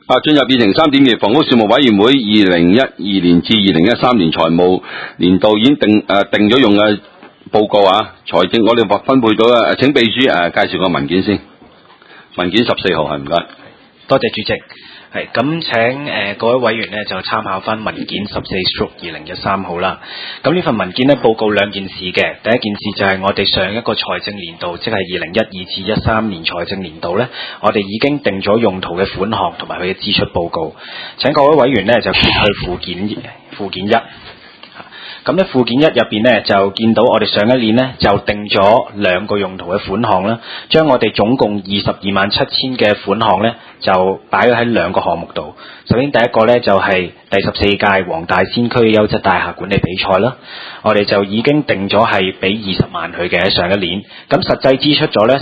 進入203點嘅房屋事務委員會2012年至2013年財務年度已經定咗用嘅報告啊，財政我哋分配到請秘書介紹個文件先。文件14號係唔該。 多謝主席。係咁請各位委員呢就參考翻文件14/2013號啦。咁呢份文件呢報告兩件事嘅，第一件事就係我哋上一個財政年度，即係2012至13年財政年度呢，我哋已經定咗用途嘅款項同埋佢嘅支出報告。請各位委員呢就揭去附件1。咁咧附件1入邊咧就見到我哋上一年咧就定咗兩個用途嘅款項啦，將我哋總共227000嘅款項咧就擺咗喺兩個項目度。首先第一個咧就係第14屆黃大仙區優質大廈管理比賽啦，我哋就已經定咗係俾20萬佢嘅喺上一年，咁實際支出咗咧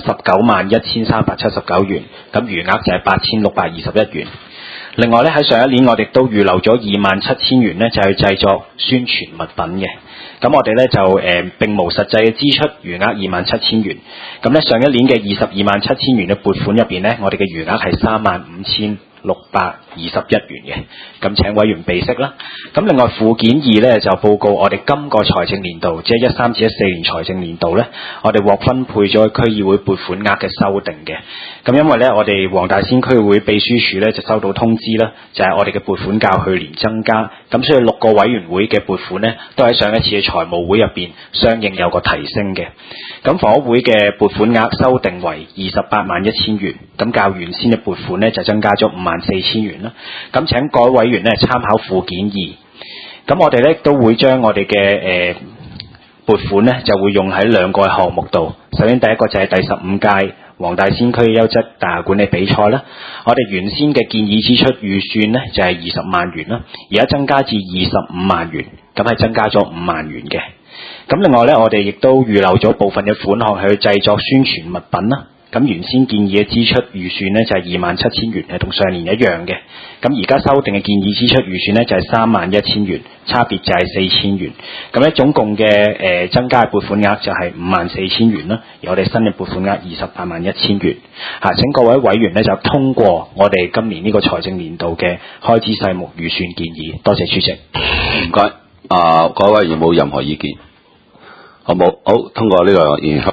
191379元，咁餘額就係8621元。另外咧喺上一年我哋都預留咗27000元咧就去製作宣傳物品嘅，咁我哋咧就並無實際嘅支出，餘額27000元。咁咧上一年嘅227000元嘅撥款入邊咧，我哋嘅餘額係35621元嘅，咁請委員備悉啦。咁另外附件2咧就報告我哋今個財政年度，即係13至14年財政年度咧，我哋獲分配咗區議會撥款額嘅修訂嘅。咁因為咧我哋黃大仙區議會秘書處咧就收到通知啦，就係我哋嘅撥款較去年增加，咁所以6個委員會嘅撥款咧都喺上一次嘅財務會入邊相應有個提升嘅。咁房屋會嘅撥款額修訂為281000元，咁較原先嘅撥款咧就增加咗54000元啦。咁請各位委員咧參考附件2。咁我哋咧都會將我哋嘅撥款咧就會用喺兩個項目度。首先第一個就係第15屆黃大仙區優質大廈管理比賽啦，我哋原先嘅建議支出預算呢就係20萬元啦，而家增加至25萬元，咁係增加咗5萬元嘅。咁另外呢，我哋亦都預留咗部分嘅款項去製作宣傳物品啦。咁原先建議嘅支出預算呢就係27000元，係同上年一樣嘅。咁而家修訂嘅建議支出預算呢就係31000元，差別就係4000元。咁咧總共嘅增加嘅撥款額就係54000元啦，而我哋新嘅撥款額281000元。請各位委員呢就通過我哋今年呢個財政年度嘅開支細目預算建議。多謝主席。 唔該。各位委員有冇任何意見？好冇？好，通過呢個議員。